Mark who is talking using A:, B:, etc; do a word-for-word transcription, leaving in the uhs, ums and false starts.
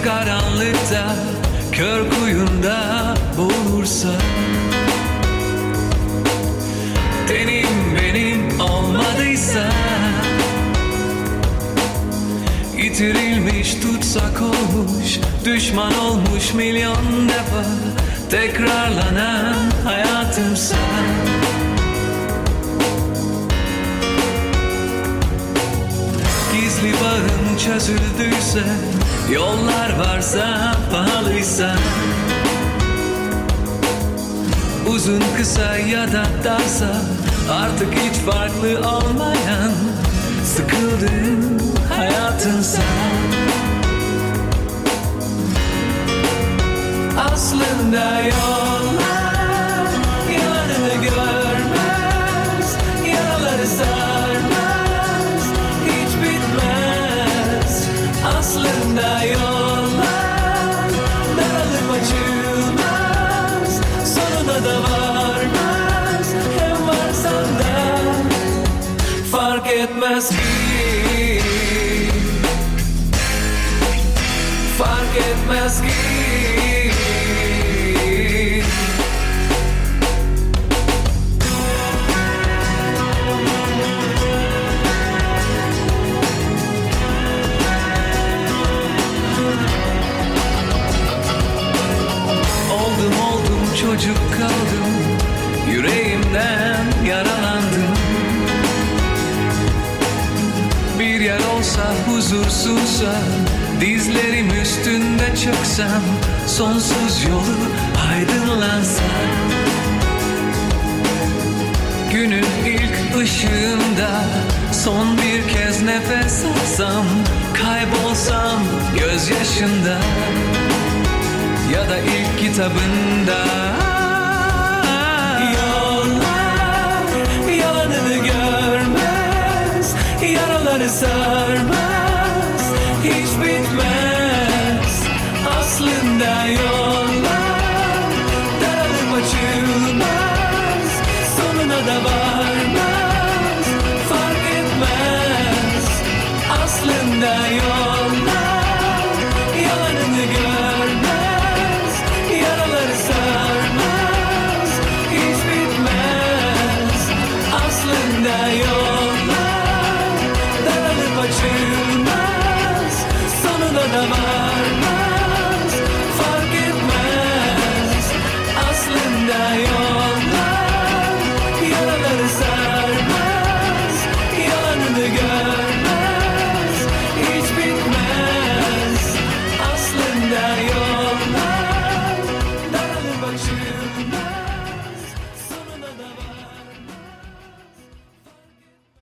A: karanlıkta, kör kuyunda boğulursa, tenim benim olmadıysa, yitirilmiş tutsak olmuş, düşman olmuş milyon defa, tekrarlanan hayatımsa, gizli bağım çözüldüyse, yollar varsa, pahalıysa, uzun kısa ya da darsa, artık hiç farklı olmayan, sıkıldığım hayatınsa, aslında yollar yalanını görmez, yaraları sarmaz, hiç bitmez. Aslında yollar daralıp açılmaz, sonuna da varmaz. Hem varsan da fark etmez ki, fark etmez ki. Oldum oldum çocuk kaldım, yüreğimden yaralandım. Bir yer olsa huzursuzsa, dizlerim üstünde çöksem, sonsuz yolu aydınlansa, günün ilk ışığında son bir kez nefes alsam, kaybolsam gözyaşında ya da ilk kitabında. Yollar yalanını görmez, yaraları sarmaz, hiç bitmez. Aslında yok.